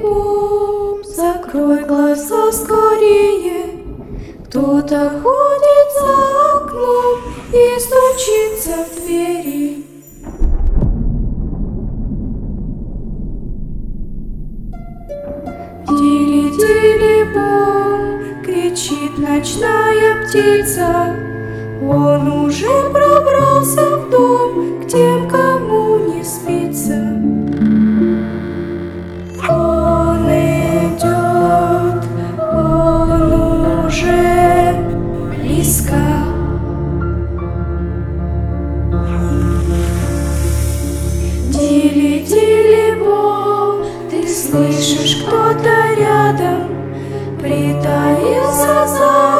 Дили-дили-бом, закрой глаза скорее. Кто-то ходит за окном и стучится в двери. Дили-дили-бом, кричит ночная птица. Он уже пробрался в дом к тем, кому не спится. Он идет, он уже близко. Дили-дили-бом, ты слышишь, кто-то рядом притаился за